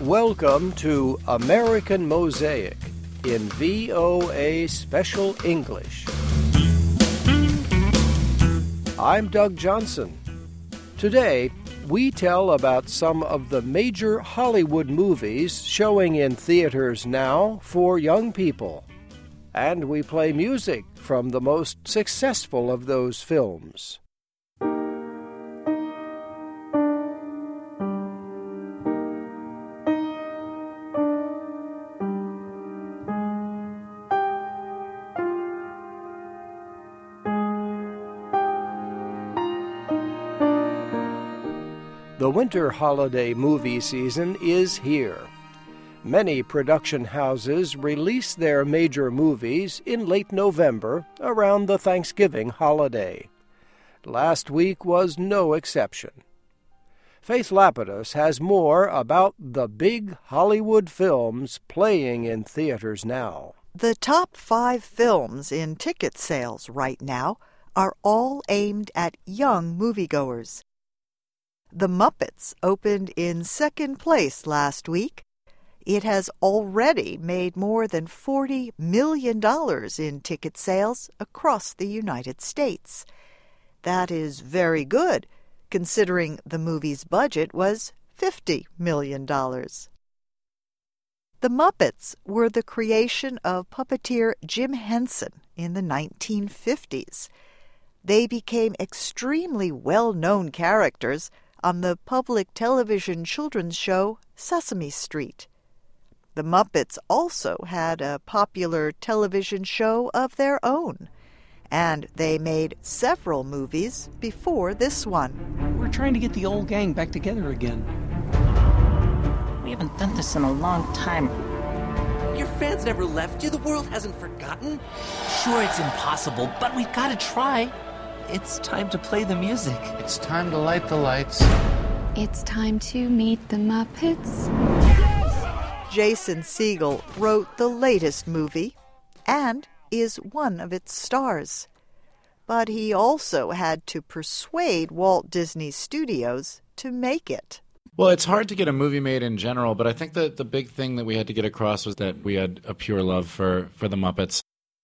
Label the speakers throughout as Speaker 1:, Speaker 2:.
Speaker 1: Welcome to American Mosaic in VOA Special English. I'm Doug Johnson. Today, we tell about some of the major Hollywood movies showing in theaters now for young people. And we play music from the most successful of those films. The winter holiday movie season is here. Many production houses release their major movies in late November around the Thanksgiving holiday. Last week was no exception. Faith Lapidus has more about the big Hollywood films playing in theaters now.
Speaker 2: The top 5 films in ticket sales right now are all aimed at young moviegoers. The Muppets opened in second place last week. It has already made more than $40 million in ticket sales across the United States. That is very good, considering the movie's budget was $50 million. The Muppets were the creation of puppeteer Jim Henson in the 1950s. They became extremely well-known characters on the public television children's show Sesame Street. The Muppets also had a popular television show of their own, and they made several movies before this one.
Speaker 3: We're trying to get the old gang back together again.
Speaker 4: We haven't done this in a long time.
Speaker 5: Your fans never left you. The world hasn't forgotten.
Speaker 6: Sure, it's impossible, but we've got to try.
Speaker 5: It's time to play the music.
Speaker 7: It's time to light the lights.
Speaker 8: It's time to meet the Muppets.
Speaker 2: Jason Segel wrote the latest movie and is one of its stars. But he also had to persuade Walt Disney Studios to make it.
Speaker 7: Well, it's hard to get a movie made in general, but I think that the big thing that we had to get across was that we had a pure love for the Muppets.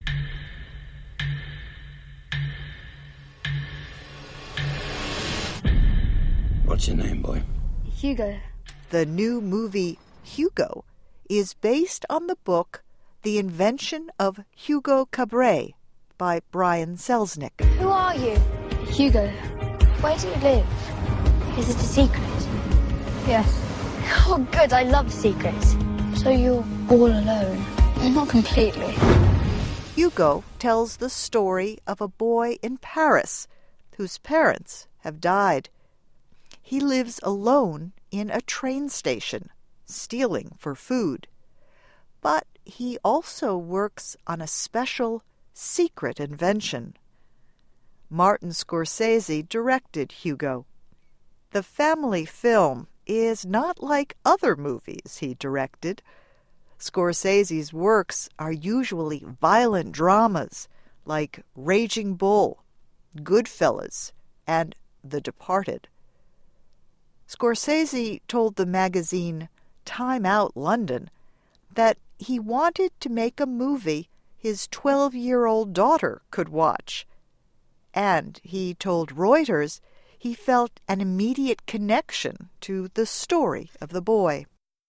Speaker 9: What's your name, boy?
Speaker 8: Hugo.
Speaker 2: The new movie, Hugo, is based on the book The Invention of Hugo Cabret by Brian Selznick.
Speaker 8: Who are you? Hugo. Where do you live? Is it a secret? Yes. Oh, good. I love secrets. So you're all alone? Not completely.
Speaker 2: Hugo tells the story of a boy in Paris whose parents have died. He lives alone in a train station, stealing for food. But he also works on a special, secret invention. Martin Scorsese directed Hugo. The family film is not like other movies he directed. Scorsese's works are usually violent dramas like Raging Bull, Goodfellas, and The Departed. Scorsese told the magazine Time Out London that he wanted to make a movie his 12-year-old daughter could watch. And he told Reuters he felt an immediate connection to the story of the boy.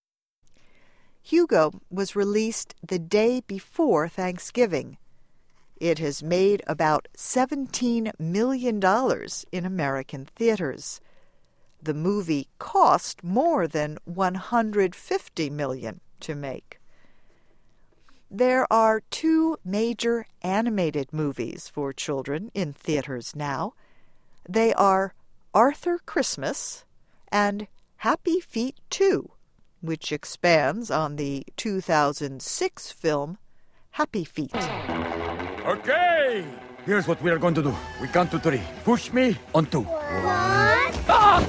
Speaker 2: Hugo was released the day before Thanksgiving. It has made about $17 million in American theaters. The movie cost more than $150 million to make. There are 2 major animated movies for children in theaters now. They are Arthur Christmas and Happy Feet 2, which expands on the 2006 film Happy Feet.
Speaker 10: Okay, here's what we are going to do. We count to 3. Push me on 2. 1. Ah!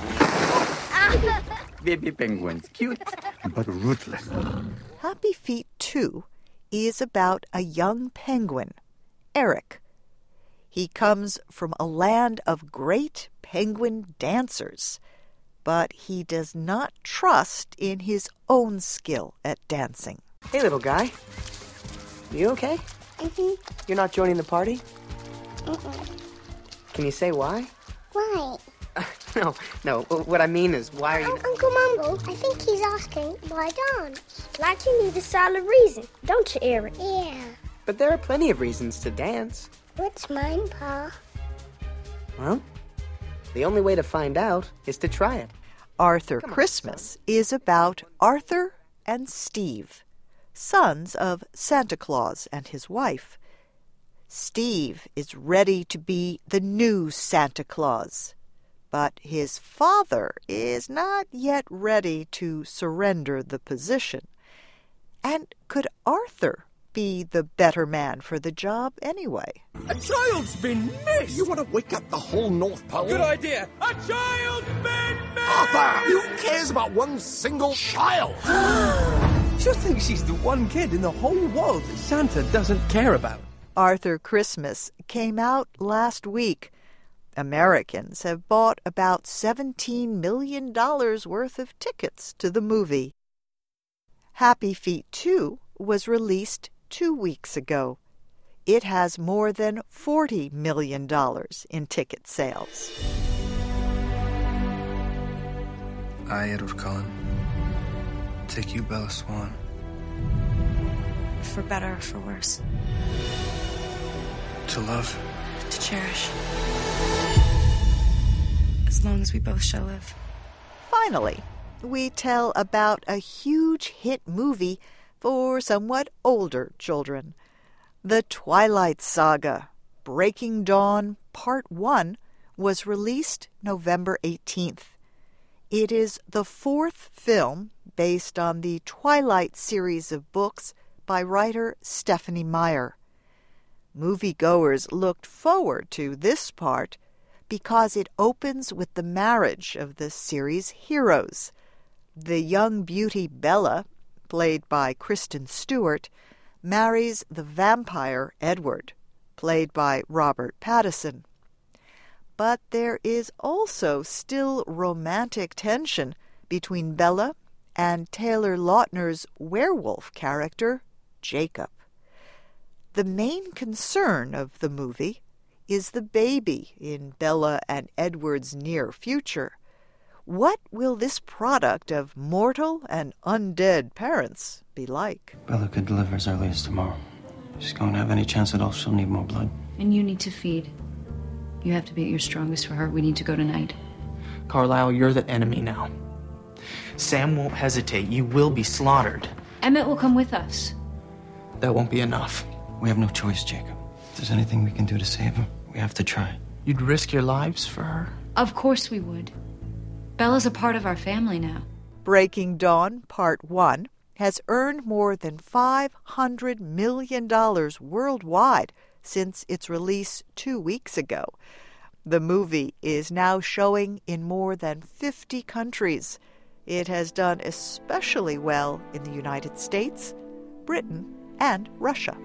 Speaker 9: Baby penguins, cute
Speaker 10: but ruthless.
Speaker 2: Happy Feet 2 is about a young penguin, Eric. He comes from a land of great penguin dancers. but he does not trust in his own skill at dancing.
Speaker 5: Hey, little guy. You okay?
Speaker 8: Mm-hmm.
Speaker 5: You're not joining the party?
Speaker 8: Mm-mm.
Speaker 5: Can you say why?
Speaker 8: Why?
Speaker 5: No. What I mean is, why are you...
Speaker 8: Uncle Mumble, I think he's asking why dance. Like you need a solid reason, don't you, Eric? Yeah.
Speaker 5: But there are plenty of reasons to dance.
Speaker 8: What's mine, Pa?
Speaker 5: Well, the only way to find out is to try it.
Speaker 2: Arthur Christmas is about Arthur and Steve, sons of Santa Claus and his wife. Steve is ready to be the new Santa Claus, but his father is not yet ready to surrender the position. And could Arthur be the better man for the job anyway?
Speaker 10: A child's been missed!
Speaker 11: You want to wake up the whole North Pole?
Speaker 10: Good idea! A child's been missed!
Speaker 11: Arthur! Who cares about one single child?
Speaker 3: She'll think she's the one kid in the whole world that Santa doesn't care about.
Speaker 2: Arthur Christmas came out last week. Americans have bought about $17 million worth of tickets to the movie. Happy Feet 2 was released 2 weeks ago. It has more than $40 million in ticket sales.
Speaker 12: I, Edward Cullen, take you, Bella Swan.
Speaker 13: For better or for worse.
Speaker 12: To love.
Speaker 13: To cherish. As long as we both shall live.
Speaker 2: Finally, we tell about a huge hit movie for somewhat older children. The Twilight Saga, Breaking Dawn, Part 1, was released November 18th. It is the fourth film based on the Twilight series of books by writer Stephenie Meyer. Moviegoers looked forward to this part because it opens with the marriage of the series' heroes. The young beauty Bella, played by Kristen Stewart, marries the vampire Edward, played by Robert Pattinson. But there is also still romantic tension between Bella and Taylor Lautner's werewolf character, Jacob. The main concern of the movie is the baby in Bella and Edward's near future. What will this product of mortal and undead parents be like?
Speaker 9: Bella could deliver as early as tomorrow. She's going to have any chance at all. She'll need more blood.
Speaker 14: And you need to feed. You have to be at your strongest for her. We need to go tonight.
Speaker 6: Carlisle, you're the enemy now. Sam won't hesitate. You will be slaughtered.
Speaker 14: Emmett will come with us.
Speaker 6: That won't be enough.
Speaker 9: We have no choice, Jacob. If there's anything we can do to save him, we have to try.
Speaker 6: You'd risk your lives for her?
Speaker 14: Of course we would. Bella's a part of our family now.
Speaker 2: Breaking Dawn, Part 1, has earned more than $500 million worldwide since its release 2 weeks ago. The movie is now showing in more than 50 countries. It has done especially well in the United States, Britain, and Russia.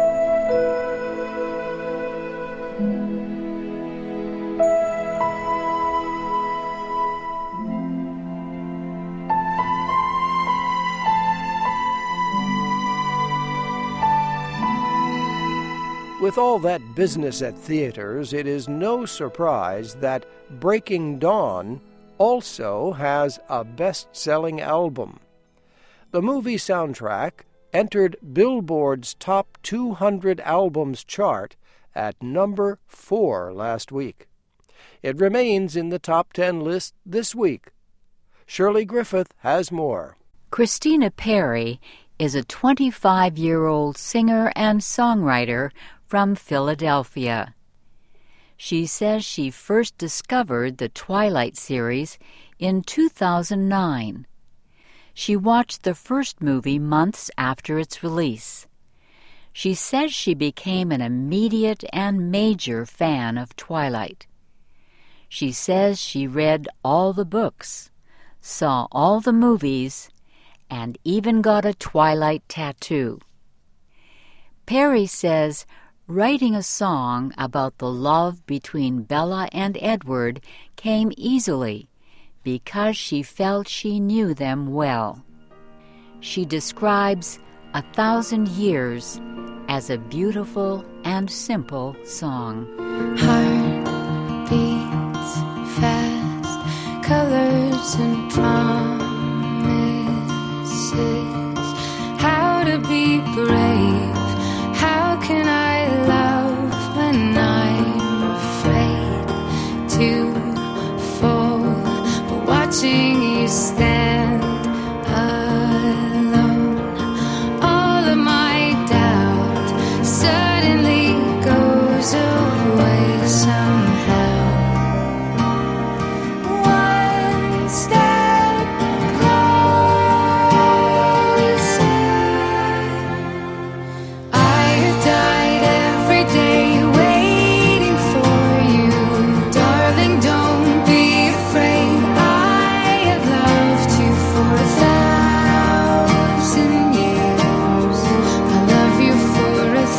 Speaker 1: With all that business at theaters, it is no surprise that Breaking Dawn also has a best-selling album. The movie soundtrack entered Billboard's Top 200 Albums chart at number 4 last week. It remains in the top 10 list this week. Shirley Griffith has more.
Speaker 15: Christina Perri is a 25-year-old singer and songwriter from Philadelphia. She says she first discovered the Twilight series in 2009. She watched the first movie months after its release. She says she became an immediate and major fan of Twilight. She says she read all the books, saw all the movies, and even got a Twilight tattoo. Perri says writing a song about the love between Bella and Edward came easily because she felt she knew them well. She describes 1,000 Years as a beautiful and simple song.
Speaker 16: Heart beats fast, colors and promises. How to be brave, how can I love when I'm afraid to fall, but watching you stand alone, all of my doubt suddenly goes away somehow. One step closer. I have died every day waiting for you. Darling, don't be afraid. I have loved you for 1,000 years. I love you for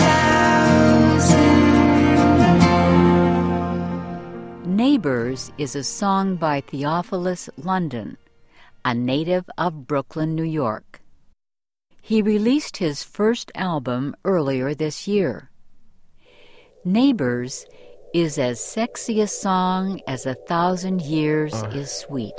Speaker 16: 1,000 more.
Speaker 15: Neighbors is a song by Theophilus London, a native of Brooklyn, New York. He released his first album earlier this year. Neighbors is as sexy a song as 1,000 Years is sweet.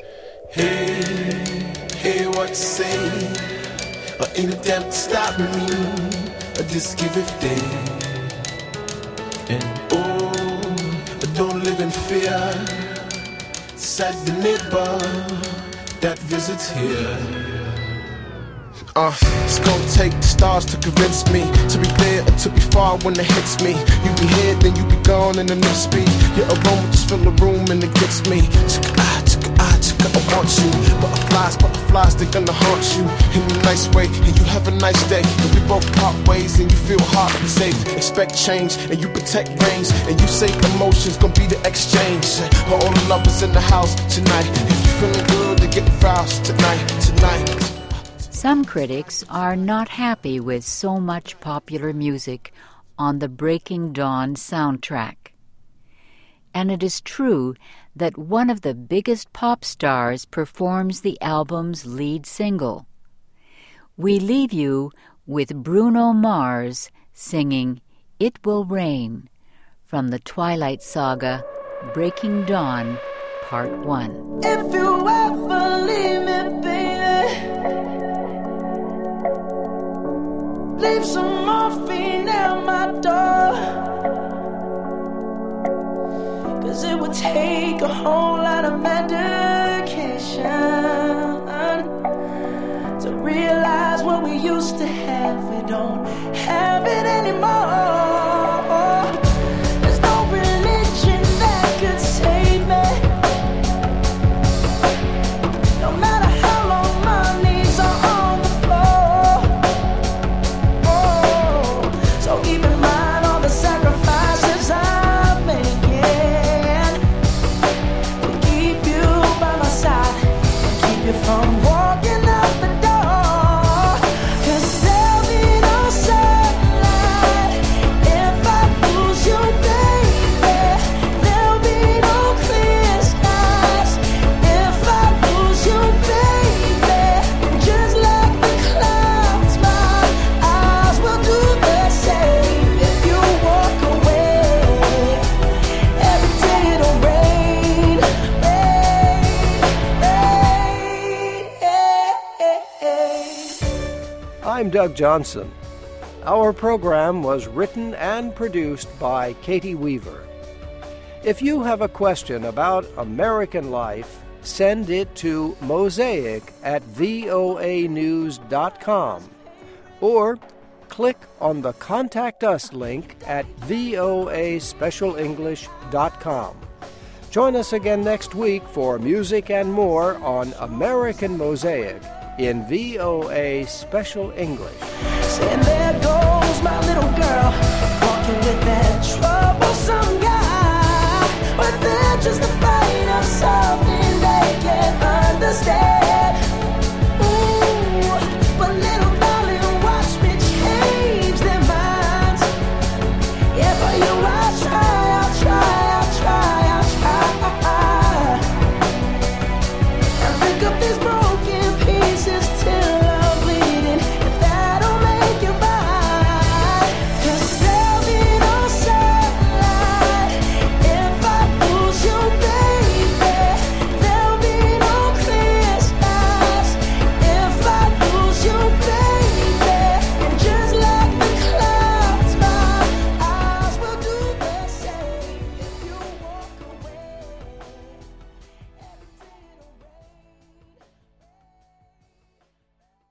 Speaker 17: Hey, what you say? Ain't a damn to stop me. Just give it day. And don't live in fear. Said the neighbor that visits here. It's gonna take the stars to convince me to be there or to be far when it hits me. You be here, then you be gone in the new speed. Your aroma just fill the room and it gets me. I want you. Butterflies, they're gonna haunt you in a nice way, and you have a nice day. And we both part ways, and you feel hard and safe. Expect change, and you protect reigns, and you say emotions gonna be the exchange. For all the lovers in the house tonight, if you feeling good, to get roused tonight.
Speaker 15: Some critics are not happy with so much popular music on the Breaking Dawn soundtrack. And it is true that one of the biggest pop stars performs the album's lead single. We leave you with Bruno Mars singing It Will Rain from the Twilight Saga, Breaking Dawn, Part 1.
Speaker 18: If you ever leave me, baby, leave some morphine at my door. 'Cause it would take a whole lot of medication to realize what we used to have. We don't have it anymore. There's no religion that could save me. No matter how long my knees are on the floor. So keep in mind all the sacrifices I'm making to keep you by my side and keep you from walking out the door. 'Cause there'll be no sunlight if I lose you, baby. There'll be no clear skies if I lose you, baby. Just like the clouds, my eyes will do the same. If you walk away, every day it'll rain,
Speaker 1: I'm Doug Johnson. Our program was written and produced by Katie Weaver. If you have a question about American life, send it to mosaic@voanews.com or click on the Contact Us link at voaspecialenglish.com. Join us again next week for music and more on American Mosaic in VOA Special English.
Speaker 18: And there goes my little girl, walking with that troublesome guy. But they're just afraid of some